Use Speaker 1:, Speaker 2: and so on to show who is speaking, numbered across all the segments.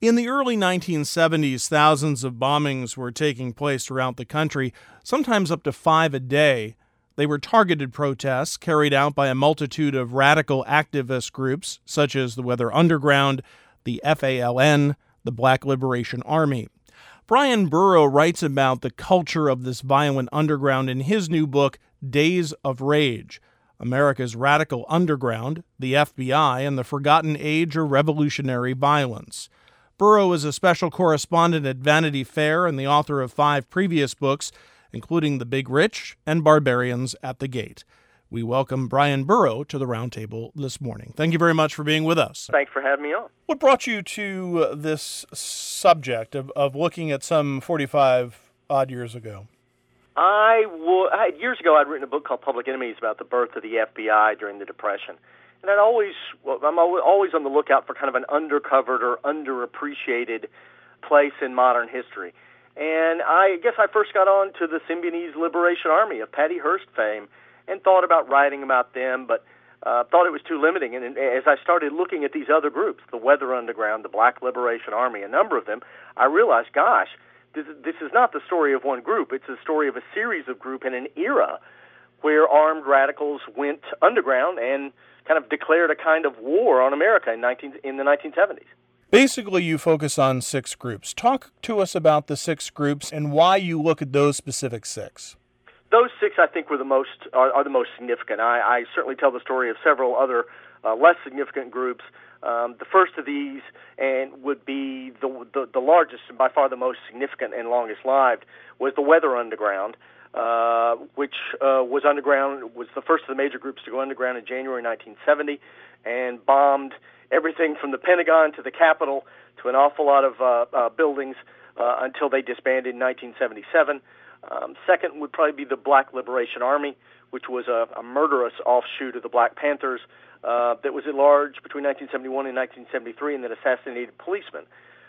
Speaker 1: In the early 1970s, thousands of bombings were taking place throughout the country, sometimes up to 5 a day. They were targeted protests carried out by a multitude of radical activist groups, such as the Weather Underground, the FALN, the Black Liberation Army. Brian Burrow writes about the culture of this violent underground in his new book, Days of Rage: America's Radical Underground, the FBI, and the Forgotten Age of Revolutionary Violence. Burrow is a special correspondent at Vanity Fair and the author of 5 previous books, including The Big Rich and Barbarians at the Gate. We welcome Brian Burrow to the Roundtable this morning. Thank you very much for being with us.
Speaker 2: Thanks for having me on.
Speaker 1: What brought you to this subject of looking at some 45-odd years ago?
Speaker 2: Years ago, I'd written a book called Public Enemies about the birth of the FBI during the Depression. And I'm always on the lookout for kind of an undercovered or underappreciated place in modern history. And I guess I first got on to the Symbionese Liberation Army of Patty Hearst fame and thought about writing about them, but thought it was too limiting. And as I started looking at these other groups, the Weather Underground, the Black Liberation Army, a number of them, I realized, gosh, this is not the story of one group. It's the story of a series of groups in an era where armed radicals went underground and kind of declared a kind of war on America in the 1970s.
Speaker 1: Basically, you focus on 6 groups. Talk to us about the 6 groups and why you look at those specific 6.
Speaker 2: Those 6, I think, are the most significant. I certainly tell the story of several other less significant groups. The first of these would be the largest and by far the most significant and longest-lived was the Weather Underground, which was the first of the major groups to go underground in January 1970 and bombed everything from the Pentagon to the Capitol to an awful lot of buildings until they disbanded in 1977. Second would probably be the Black Liberation Army, which was a murderous offshoot of the Black Panthers that was at large between 1971 and 1973 and that assassinated policemen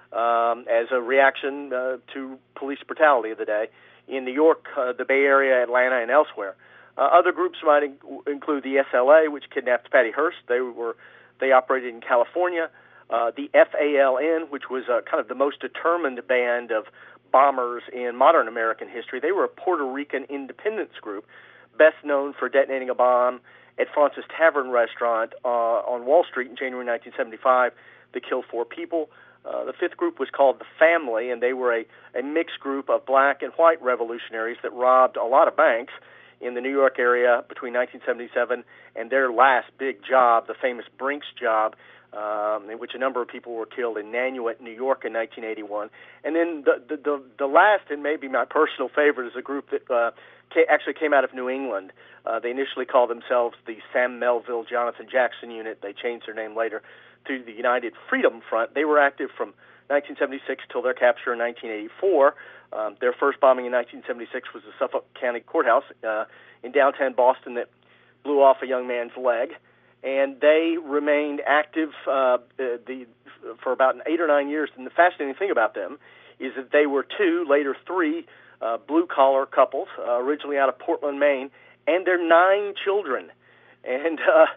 Speaker 2: as a reaction to police brutality of the day in New York, the Bay Area, Atlanta, and elsewhere. Other groups might include the SLA, which kidnapped Patty Hearst. They operated in California. The FALN, which was kind of the most determined band of bombers in modern American history. They were a Puerto Rican independence group, best known for detonating a bomb at Fraunces Tavern restaurant on Wall Street in January 1975 that killed 4 people. The 5th group was called the Family, and they were a mixed group of black and white revolutionaries that robbed a lot of banks in the New York area between 1977 and their last big job, the famous Brinks job, in which a number of people were killed in Nanuet, New York in 1981. And then the last, and maybe my personal favorite, is a group that actually came out of New England. They initially called themselves the Sam Melville Jonathan Jackson Unit. They changed their name later to the United Freedom Front. They were active from 1976 till their capture in 1984. Their first bombing in 1976 was the Suffolk County Courthouse in downtown Boston that blew off a young man's leg. And they remained active for about 8 or 9 years. And the fascinating thing about them is that they were 2, later 3, blue-collar couples, originally out of Portland, Maine, and their 9 children. And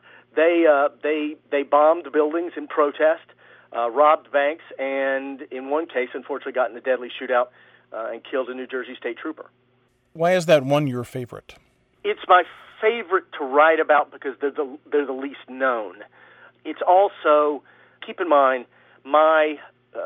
Speaker 2: they bombed buildings in protest, robbed banks, and in one case, unfortunately, got in a deadly shootout and killed a New Jersey state trooper.
Speaker 1: Why is that one your favorite?
Speaker 2: It's my favorite to write about because they're the least known. It's also, keep in mind, my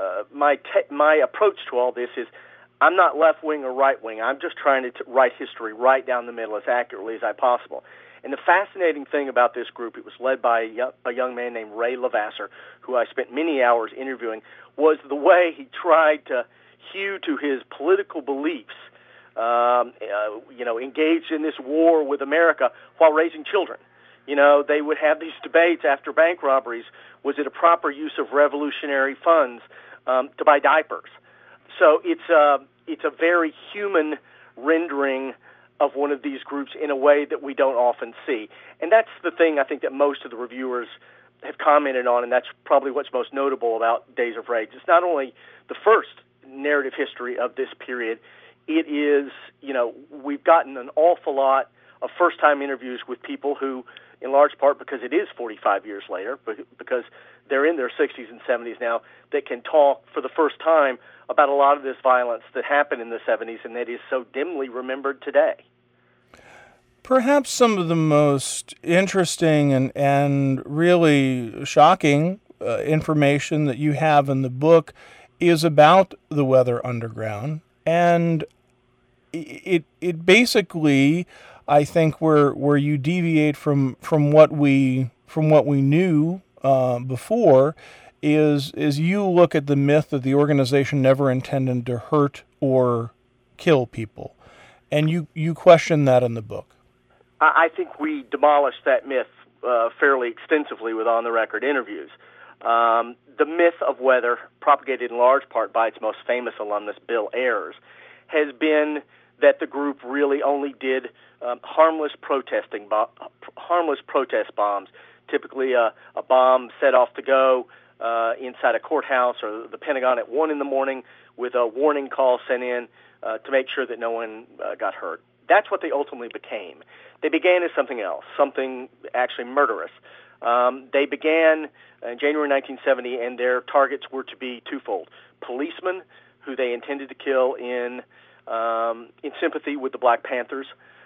Speaker 2: approach to all this is I'm not left wing or right wing. I'm just trying to write history right down the middle as accurately as I possible. And the fascinating thing about this group, it was led by a young man named Ray Levasseur, who I spent many hours interviewing, was the way he tried to hew to his political beliefs, engaged in this war with America while raising children. They would have these debates after bank robberies. Was it a proper use of revolutionary funds to buy diapers? So it's a very human rendering of one of these groups in a way that we don't often see. And that's the thing I think that most of the reviewers have commented on, and that's probably what's most notable about Days of Rage. It's not only the first narrative history of this period, it is, we've gotten an awful lot of first-time interviews with people who, in large part because it is 45 years later, because they're in their 60s and 70s now that can talk for the first time about a lot of this violence that happened in the 70s and that is so dimly remembered today.
Speaker 1: Perhaps some of the most interesting and really shocking information that you have in the book is about the Weather Underground, and it basically, I think, where you deviate from what we knew before is you look at the myth that the organization never intended to hurt or kill people, and you question that in the book.
Speaker 2: I think we demolished that myth fairly extensively with on-the-record interviews. The myth of weather, propagated in large part by its most famous alumnus, Bill Ayers, has been that the group really only did harmless protest bombs, typically a bomb set off to go inside a courthouse or the Pentagon at 1 a.m. with a warning call sent in to make sure that no one got hurt. That's what they ultimately became. They began as something else, something actually murderous. They began in January 1970, and their targets were to be twofold: policemen, who they intended to kill in sympathy with the Black Panthers,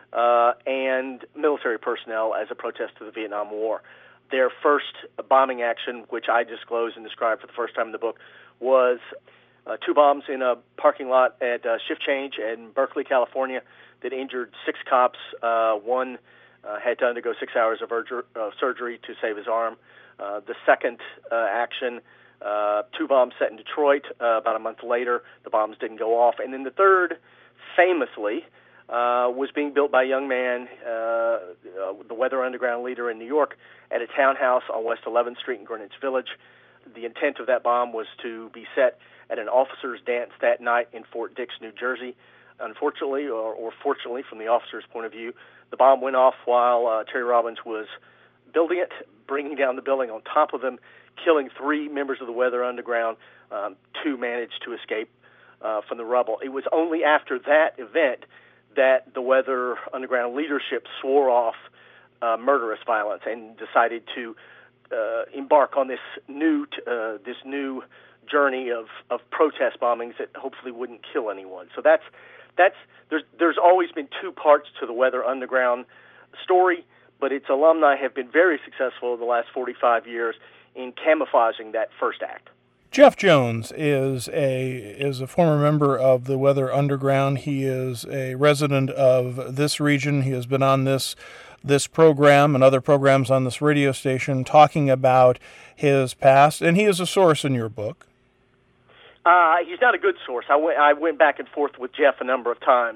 Speaker 2: and military personnel as a protest to the Vietnam War. Their first bombing action, which I disclose and describe for the first time in the book, was 2 bombs in a parking lot at Shift Change in Berkeley, California, that injured 6 cops. One had to undergo 6 hours of surgery to save his arm. The second action, 2 bombs set in Detroit about a month later. The bombs didn't go off. And then the third, famously, was being built by a young man, the Weather Underground leader in New York, at a townhouse on West 11th Street in Greenwich Village. The intent of that bomb was to be set at an officers' dance that night in Fort Dix, New Jersey. Unfortunately, or fortunately from the officer's point of view, the bomb went off while Terry Robbins was building it, bringing down the building on top of them, killing 3 members of the Weather Underground. 2 managed to escape from the rubble. It was only after that event that the Weather Underground leadership swore off murderous violence and decided to embark on this new journey of protest bombings that hopefully wouldn't kill anyone. So there's always been 2 parts to the Weather Underground story, but its alumni have been very successful in the last 45 years in camouflaging that first act.
Speaker 1: Jeff Jones is a former member of the Weather Underground. He is a resident of this region. He has been on this program and other programs on this radio station talking about his past, and he is a source in your book.
Speaker 2: He's not a good source. I went back and forth with Jeff a number of times,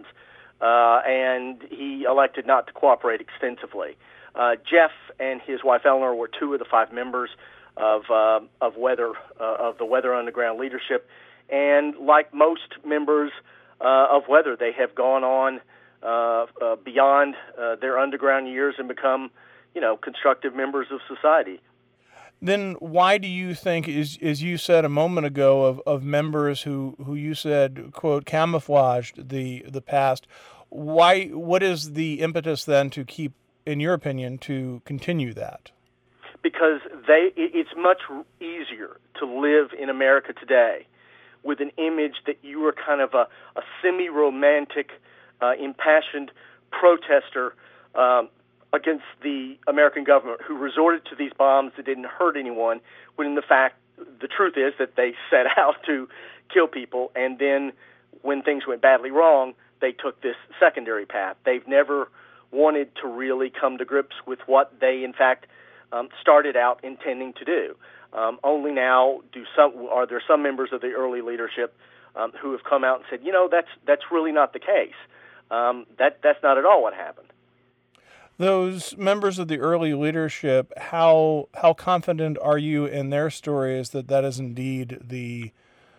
Speaker 2: and he elected not to cooperate extensively. Jeff and his wife Eleanor were 2 of the 5 members of the Weather Underground leadership, and like most members of Weather, they have gone on beyond their underground years and become, constructive members of society.
Speaker 1: Then why do you think, as you said a moment ago, of members who you said, quote, camouflaged the past, what is the impetus then to keep, in your opinion, to continue that?
Speaker 2: Because it's much easier to live in America today with an image that you are kind of a semi-romantic, impassioned protester against the American government who resorted to these bombs that didn't hurt anyone, when the truth is that they set out to kill people, and then when things went badly wrong, they took this secondary path. They've never wanted to really come to grips with what they, in fact, started out intending to do. Only now are there some members of the early leadership who have come out and said, that's really not the case. That's not at all what happened.
Speaker 1: Those members of the early leadership, how confident are you in their stories that is indeed the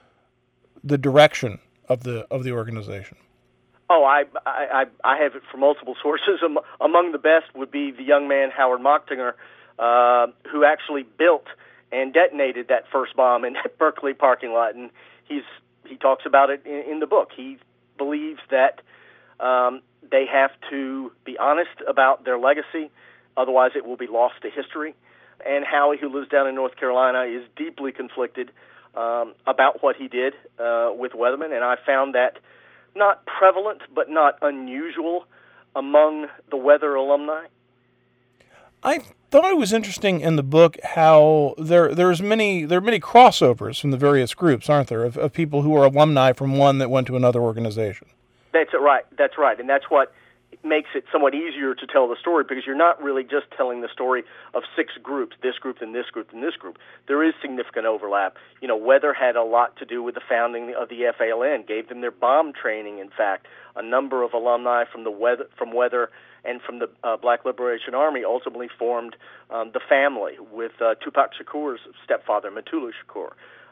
Speaker 1: direction of the organization?
Speaker 2: Oh, I have it from multiple sources. Among the best would be the young man Howard Mochtinger, who actually built and detonated that first bomb in that Berkeley parking lot, and he talks about it in the book. He believes that they have to be honest about their legacy, otherwise it will be lost to history. And Howie, who lives down in North Carolina, is deeply conflicted about what he did with Weatherman, and I found that not prevalent but not unusual among the Weather alumni.
Speaker 1: I thought it was interesting in the book how there are many crossovers from the various groups, aren't there, of people who are alumni from one that went to another organization.
Speaker 2: That's right. That's right, and that's what makes it somewhat easier to tell the story, because you're not really just telling the story of 6 groups, this group and this group and this group. There is significant overlap. Weather had a lot to do with the founding of the FALN, gave them their bomb training, in fact. A number of alumni from Weather and from the Black Liberation Army ultimately formed the family with Tupac Shakur's stepfather, Mutulu Shakur.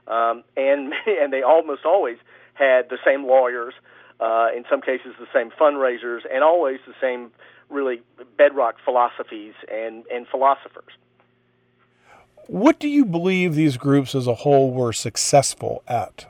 Speaker 2: And they almost always had the same lawyers, in some cases the same fundraisers, and always the same really bedrock philosophies and philosophers.
Speaker 1: What do you believe these groups as a whole were successful at?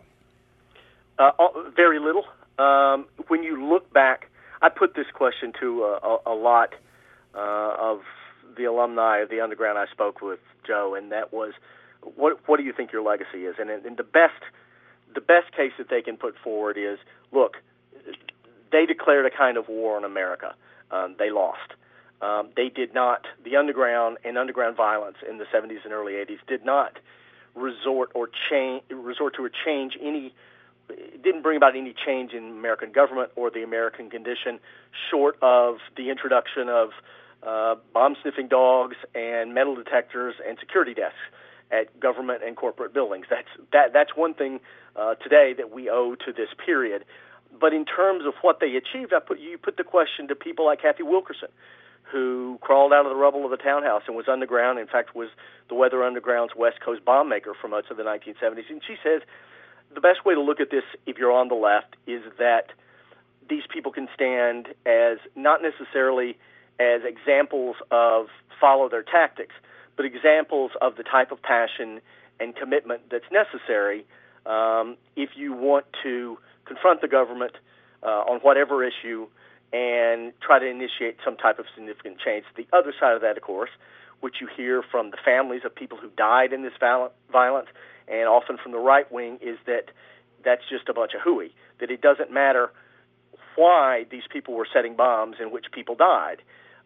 Speaker 2: Very little. When you look back, I put this question to a lot of the alumni of the Underground I spoke with, Joe, and that was, what do you think your legacy is? And the best case that they can put forward is, look, they declared a kind of war on America. They lost. They did not, the Underground and underground violence in the 70s and early 80s did not resort to a change it didn't bring about any change in American government or the American condition, short of the introduction of bomb-sniffing dogs and metal detectors and security desks at government and corporate buildings. That's one thing today that we owe to this period. But in terms of what they achieved, you put the question to people like Kathy Wilkerson, who crawled out of the rubble of the townhouse and was underground, in fact was the Weather Underground's West Coast bomb maker for much of the 1970s. And she says, the best way to look at this, if you're on the left, is that these people can stand as not necessarily as examples of follow their tactics, but examples of the type of passion and commitment that's necessary if you want to confront the government on whatever issue and try to initiate some type of significant change. The other side of that, of course, which you hear from the families of people who died in this violence, and often from the right wing, is that that's just a bunch of hooey, that it doesn't matter why these people were setting bombs and which people died.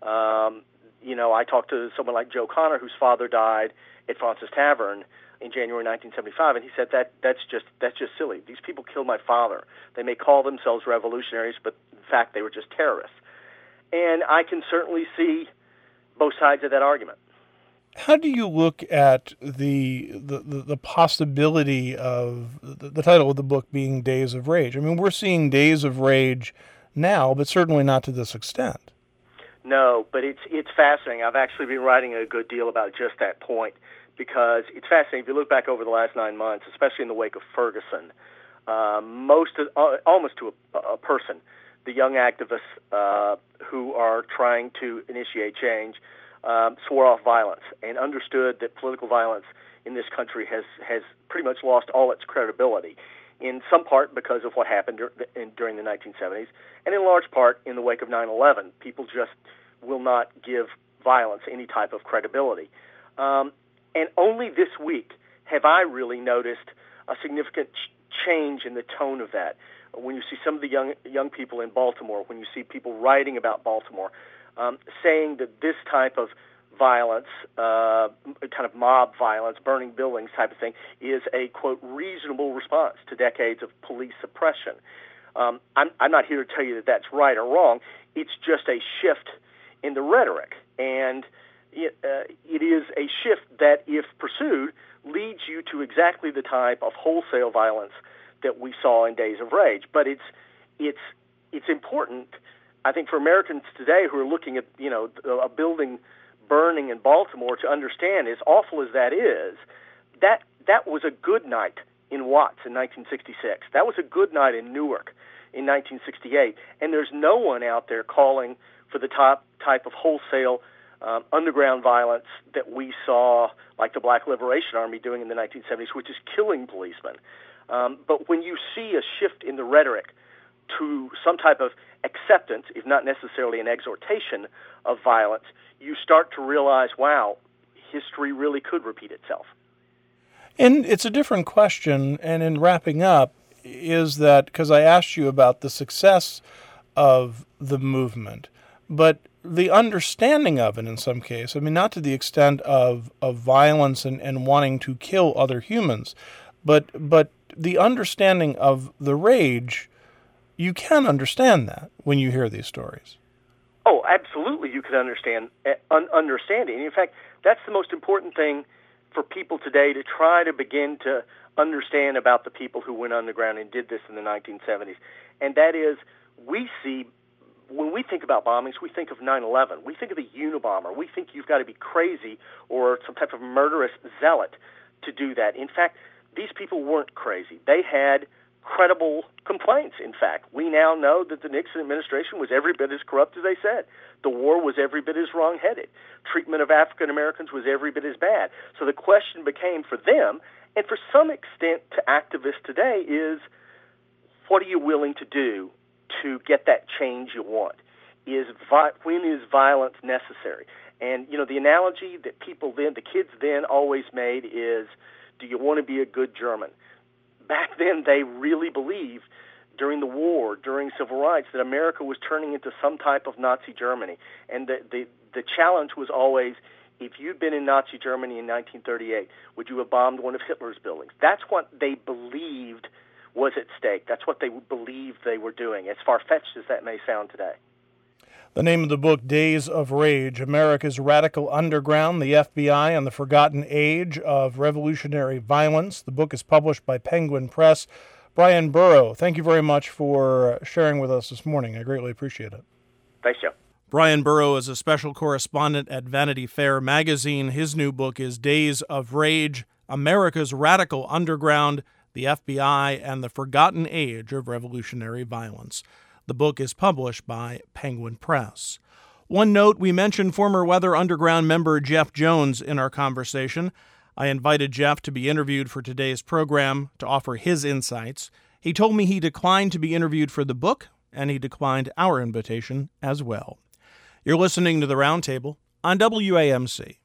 Speaker 2: I talked to someone like Joe Connor, whose father died at Fraunces Tavern in January 1975, and he said that's just silly. These people killed my father. They may call themselves revolutionaries, but in fact they were just terrorists. And I can certainly see both sides of that argument.
Speaker 1: How do you look at the possibility of the title of the book being Days of Rage? I mean, we're seeing Days of Rage now, but certainly not to this extent.
Speaker 2: No, but it's fascinating. I've actually been writing a good deal about just that point, because it's fascinating. If you look back over the last 9 months, especially in the wake of Ferguson, almost to a person, the young activists who are trying to initiate change swore off violence and understood that political violence in this country has pretty much lost all its credibility, in some part because of what happened during the 1970s, and in large part in the wake of 9/11. People just will not give violence any type of credibility. And only this week have I really noticed a significant change in the tone of that. When you see some of the young people in Baltimore, when you see people writing about Baltimore, saying that this type of violence, kind of mob violence, burning buildings type of thing, is a, quote, reasonable response to decades of police suppression. I'm not here to tell you that that's right or wrong. It's just a shift in the rhetoric, and it is a shift that, if pursued, leads you to exactly the type of wholesale violence that we saw in Days of Rage. But it's important, I think, for Americans today who are looking at a building burning in Baltimore to understand, as awful as that is, that was a good night in Watts in 1966. That was a good night in Newark in 1968. And there's no one out there calling for the type of wholesale underground violence that we saw, like the Black Liberation Army doing in the 1970s, which is killing policemen. But when you see a shift in the rhetoric to some type of acceptance, if not necessarily an exhortation of violence, you start to realize, wow, history really could repeat itself.
Speaker 1: And it's a different question, and in wrapping up, is that, because I asked you about the success of the movement, but the understanding of it in some case, I mean, not to the extent of violence and wanting to kill other humans, but the understanding of the rage, you can understand that when you hear these stories.
Speaker 2: Oh, absolutely, you can understand it. In fact, that's the most important thing for people today, to try to begin to understand about the people who went underground and did this in the 1970s. And that is, when we think about bombings, we think of 9/11. We think of the Unabomber. We think you've got to be crazy or some type of murderous zealot to do that. In fact, these people weren't crazy. They had credible complaints. In fact, we now know that the Nixon administration was every bit as corrupt as they said. The war was every bit as wrong-headed. Treatment of African Americans was every bit as bad. So the question became for them, and for some extent to activists today, is what are you willing to do to get that change you want? When is violence necessary? And, the analogy that the kids then always made is, do you want to be a good German? Back then, they really believed during the war, during civil rights, that America was turning into some type of Nazi Germany. And the challenge was always, if you'd been in Nazi Germany in 1938, would you have bombed one of Hitler's buildings? That's what they believed was at stake. That's what they believed they were doing, as far-fetched as that may sound today.
Speaker 1: The name of the book, Days of Rage, America's Radical Underground, the FBI and the Forgotten Age of Revolutionary Violence. The book is published by Penguin Press. Brian Burrow, thank you very much for sharing with us this morning. I greatly appreciate it.
Speaker 2: Thanks, Joe.
Speaker 1: Brian Burrow is a special correspondent at Vanity Fair magazine. His new book is Days of Rage, America's Radical Underground, the FBI and the Forgotten Age of Revolutionary Violence. The book is published by Penguin Press. One note, we mentioned former Weather Underground member Jeff Jones in our conversation. I invited Jeff to be interviewed for today's program to offer his insights. He told me he declined to be interviewed for the book, and he declined our invitation as well. You're listening to The Roundtable on WAMC.